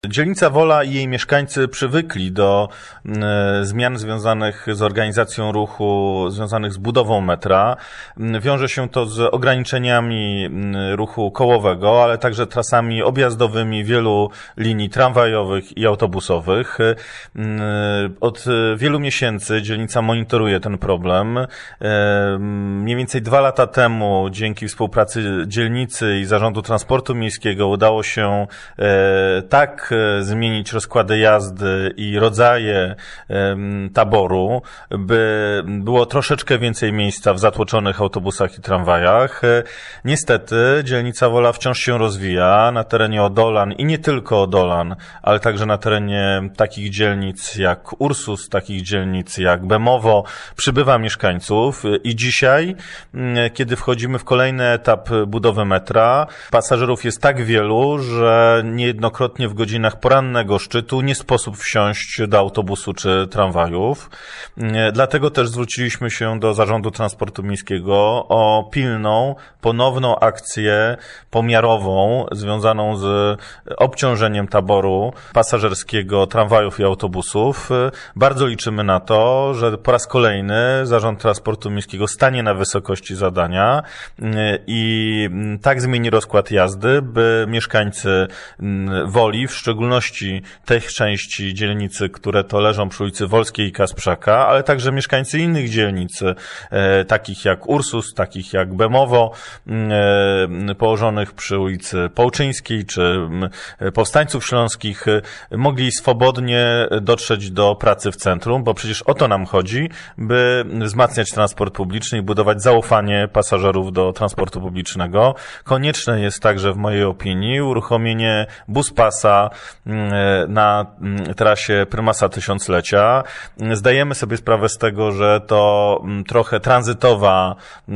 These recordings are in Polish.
Dzielnica Wola i jej mieszkańcy przywykli do zmian związanych z organizacją ruchu, związanych z budową metra. Wiąże się to z ograniczeniami ruchu kołowego, ale także trasami objazdowymi wielu linii tramwajowych i autobusowych. Od wielu miesięcy dzielnica monitoruje ten problem. Mniej więcej 2 lata temu dzięki współpracy dzielnicy i Zarządu Transportu Miejskiego udało się tak zmienić rozkłady jazdy i rodzaje taboru, by było troszeczkę więcej miejsca w zatłoczonych autobusach i tramwajach. Niestety dzielnica Wola wciąż się rozwija na terenie Odolan i nie tylko Odolan, ale także na terenie takich dzielnic jak Ursus, takich dzielnic jak Bemowo przybywa mieszkańców i dzisiaj, kiedy wchodzimy w kolejny etap budowy metra, pasażerów jest tak wielu, że niejednokrotnie w godzinach porannego szczytu nie sposób wsiąść do autobusu czy tramwajów. Dlatego też zwróciliśmy się do Zarządu Transportu Miejskiego o pilną, ponowną akcję pomiarową związaną z obciążeniem taboru pasażerskiego tramwajów i autobusów. Bardzo liczymy na to, że po raz kolejny Zarząd Transportu Miejskiego stanie na wysokości zadania i tak zmieni rozkład jazdy, by mieszkańcy Woli, w szczególności tych części dzielnicy, które to leżą przy ulicy Wolskiej i Kasprzaka, ale także mieszkańcy innych dzielnic, takich jak Ursus, takich jak Bemowo, położonych przy ulicy Połczyńskiej, czy Powstańców Śląskich, mogli swobodnie dotrzeć do pracy w centrum, bo przecież o to nam chodzi, by wzmacniać transport publiczny i budować zaufanie pasażerów do transportu publicznego. Konieczne jest także, w mojej opinii, uruchomienie buspasa na trasie Prymasa Tysiąclecia. Zdajemy sobie sprawę z tego, że to trochę tranzytowa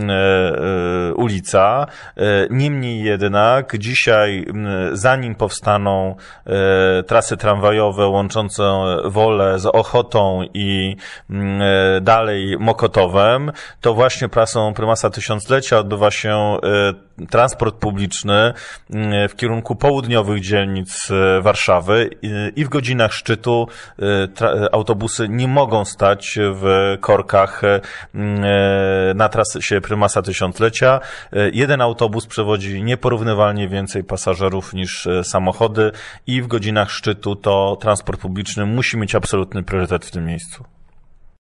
ulica. Niemniej jednak dzisiaj, zanim powstaną trasy tramwajowe łączące Wolę z Ochotą i dalej Mokotowem, to właśnie trasą Prymasa Tysiąclecia odbywa się transport publiczny w kierunku południowych dzielnic Warszawy i w godzinach szczytu autobusy nie mogą stać w korkach na trasie Prymasa Tysiąclecia. Jeden autobus przewodzi nieporównywalnie więcej pasażerów niż samochody i w godzinach szczytu to transport publiczny musi mieć absolutny priorytet w tym miejscu.